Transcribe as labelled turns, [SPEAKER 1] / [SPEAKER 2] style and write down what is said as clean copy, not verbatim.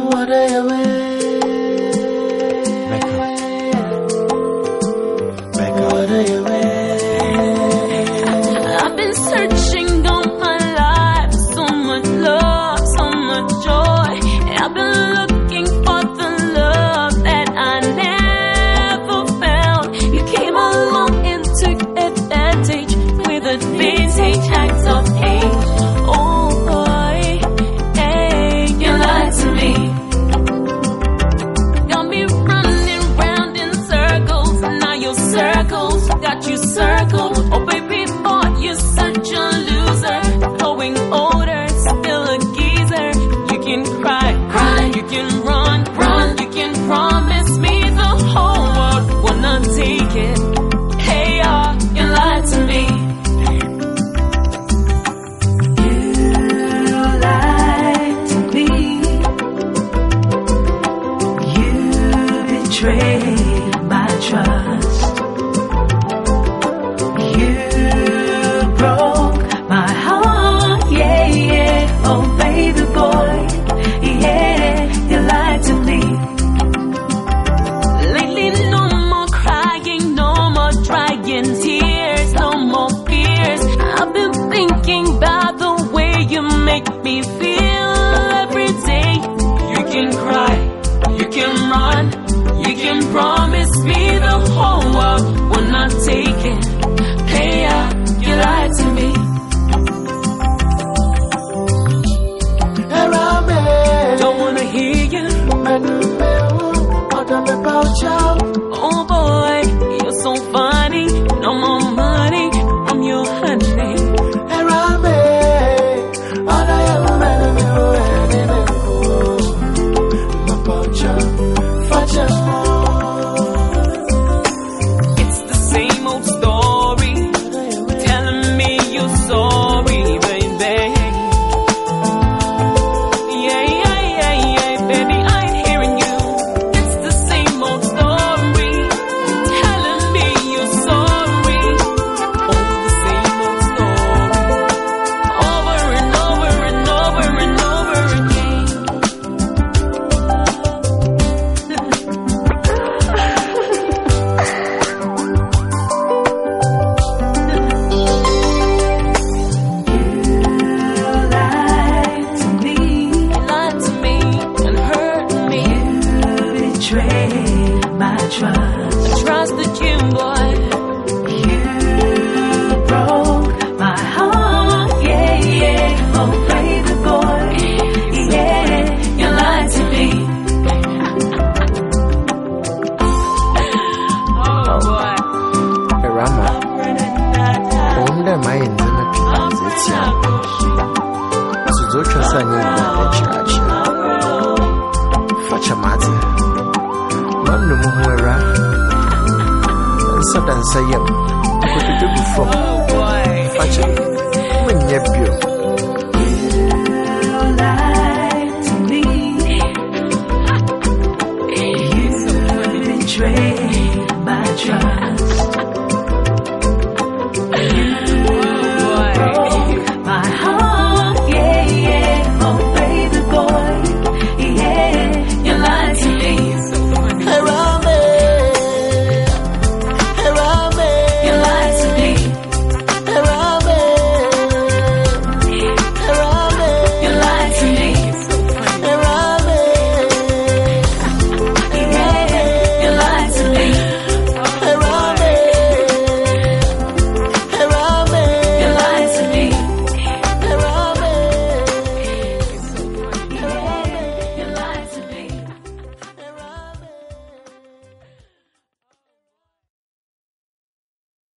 [SPEAKER 1] I've been searching all my life for so much love, so much joy. I've been looking for the love that I never found. You came along and took advantage with advantage acts of hate. Oh boy, hey, you lied to me. Got me running round in circles. Now your circles got you circled. Oh baby boy, you're such a loser. Going older, still a geezer. You can cry, cry. You can run, run. You can promise me the whole world will not take it. Hey, you lied to me.
[SPEAKER 2] You lied to me. You betrayed my trust. You broke my heart, yeah, yeah. Oh, baby boy, yeah, you lied to me.
[SPEAKER 1] Lately, no more crying, no more drying tears, no more fears. I've been thinking about the way you make me feel every day. You can cry, you can run, you can promise me the whole world will not take it. Hey, you lied to me. Don't wanna hear you. Oh boy, you're so funny. No more money, I'm your honey. It's the same old story, telling me you're sorry, baby. Yeah, yeah, yeah, yeah, baby, I ain't hearing you. It's the same old story, telling me you're sorry. Oh, the same old story, over and over and over and over again.
[SPEAKER 2] Lied to me.
[SPEAKER 1] You lied to me and hurt me.
[SPEAKER 2] You betrayed my trust.
[SPEAKER 1] I trusted you, boy.
[SPEAKER 2] You broke my heart, yeah, yeah. Oh, baby boy, yeah, you lied to me.
[SPEAKER 1] Oh boy.
[SPEAKER 3] Rama, wonder my intimate it's young. So don't you say you the church? Fetch a matter. One no more. And so then say you. What did you do before?
[SPEAKER 1] Oh boy.
[SPEAKER 3] Fetch it.